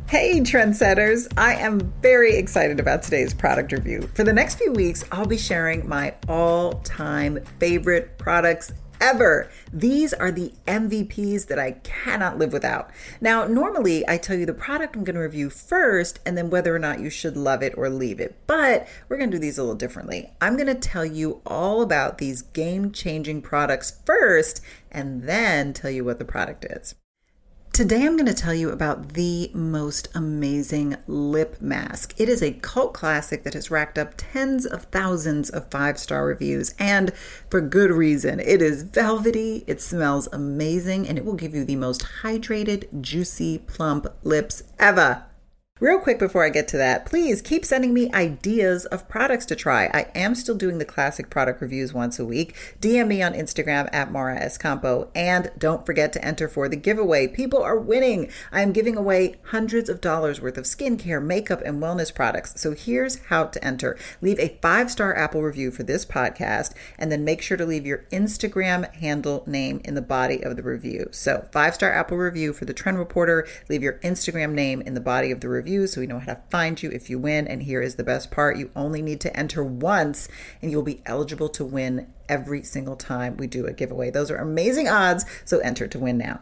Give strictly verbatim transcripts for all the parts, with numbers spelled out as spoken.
Hey trendsetters, I am very excited about today's product review. For the next few weeks, I'll be sharing my all-time favorite products ever. These are the M V Ps that I cannot live without. Now, normally I tell you the product I'm going to review first and then whether or not you should love it or leave it. But we're going to do these a little differently. I'm going to tell you all about these game-changing products first and then tell you what the product is. Today I'm going to tell you about the most amazing lip mask. It is a cult classic that has racked up tens of thousands of five-star reviews, and for good reason. It is velvety, it smells amazing, and it will give you the most hydrated, juicy, plump lips ever. Real quick before I get to that, please keep sending me ideas of products to try. I am still doing the classic product reviews once a week. D M me on Instagram at Mara Escampo. And don't forget to enter for the giveaway. People are winning. I am giving away hundreds of dollars worth of skincare, makeup, and wellness products. So here's how to enter. Leave a five-star Apple review for this podcast, and then make sure to leave your Instagram handle name in the body of the review. So five-star Apple review for the Trend Reporter. Leave your Instagram name in the body of the review, so we know how to find you if you win. And here is the best part. You only need to enter once and you'll be eligible to win every single time we do a giveaway. Those are amazing odds, so enter to win now.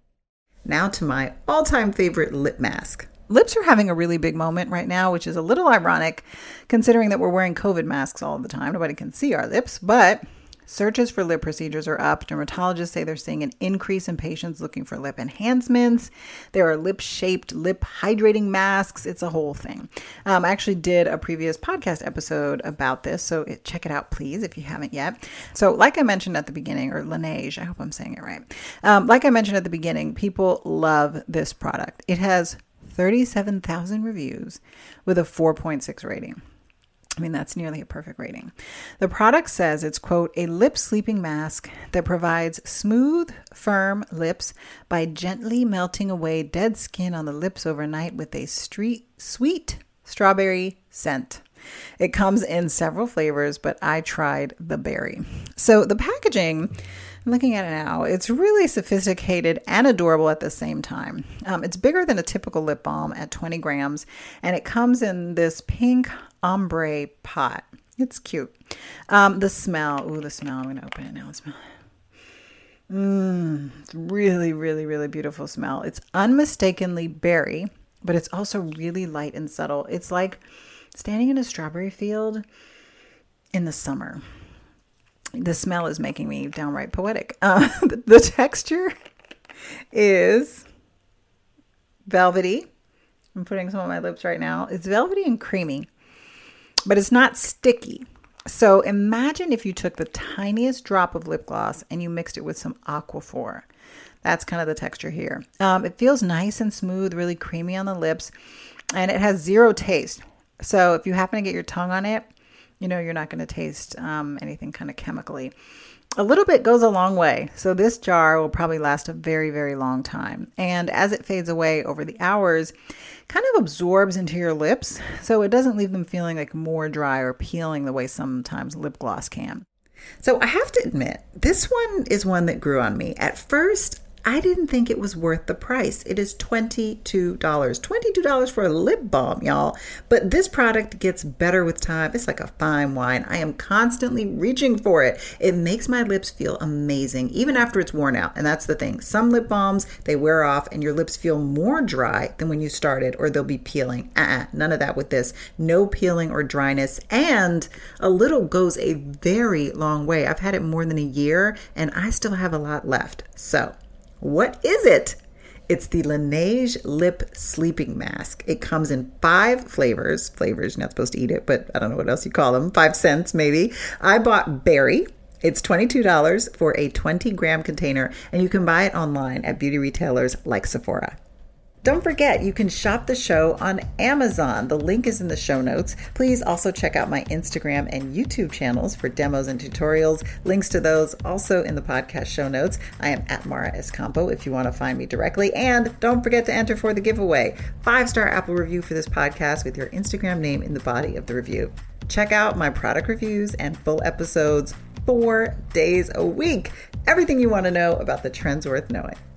Now to my all-time favorite lip mask. Lips are having a really big moment right now, which is a little ironic considering that we're wearing COVID masks all the time. Nobody can see our lips, but searches for lip procedures are up. Dermatologists say they're seeing an increase in patients looking for lip enhancements. There are lip-shaped, lip hydrating masks. It's a whole thing. Um, I actually did a previous podcast episode about this, so it, check it out, please, if you haven't yet. So like I mentioned at the beginning, or Laneige, I hope I'm saying it right. Um, like I mentioned at the beginning, people love this product. It has thirty-seven thousand reviews with a four point six rating. I mean, that's nearly a perfect rating. The product says it's, quote, a lip sleeping mask that provides smooth, firm lips by gently melting away dead skin on the lips overnight with a street, sweet strawberry scent. It comes in several flavors, but I tried the berry. So the packaging, I'm looking at it now, it's really sophisticated and adorable at the same time. Um, it's bigger than a typical lip balm at twenty grams, and it comes in this pink ombre pot. It's cute. Um, the smell, ooh, the smell, I'm going to open it now. The smell. Mmm, it's really, really, really beautiful smell. It's unmistakably berry, but it's also really light and subtle. It's like standing in a strawberry field in the summer. The smell is making me downright poetic. Uh, the, the texture is velvety. I'm putting some on my lips right now. It's velvety and creamy, but it's not sticky. So imagine if you took the tiniest drop of lip gloss and you mixed it with some Aquaphor. That's kind of the texture here. Um, it feels nice and smooth, really creamy on the lips, and it has zero taste. So if you happen to get your tongue on it, you know you're not going to taste um, anything kind of chemically. A little bit goes a long way. So this jar will probably last a very, very long time. And as it fades away over the hours, kind of absorbs into your lips. So it doesn't leave them feeling like more dry or peeling the way sometimes lip gloss can. So I have to admit, this one is one that grew on me. At first, I didn't think it was worth the price. It is twenty-two dollars. twenty-two dollars for a lip balm, y'all. But this product gets better with time. It's like a fine wine. I am constantly reaching for it. It makes my lips feel amazing, even after it's worn out. And that's the thing. Some lip balms, they wear off and your lips feel more dry than when you started, or they'll be peeling. Uh-uh, none of that with this. No peeling or dryness. And a little goes a very long way. I've had it more than a year and I still have a lot left. So what is it? It's the Laneige Lip Sleeping Mask. It comes in five flavors. Flavors, you're not supposed to eat it, but I don't know what else you call them. Five cents, maybe. I bought berry. It's twenty-two dollars for a twenty gram container, and you can buy it online at beauty retailers like Sephora. Don't forget, you can shop the show on Amazon. The link is in the show notes. Please also check out my Instagram and YouTube channels for demos and tutorials. Links to those also in the podcast show notes. I am at Mara Escampo if you want to find me directly. And don't forget to enter for the giveaway. Five-star Apple review for this podcast with your Instagram name in the body of the review. Check out my product reviews and full episodes four days a week. Everything you want to know about the trends worth knowing.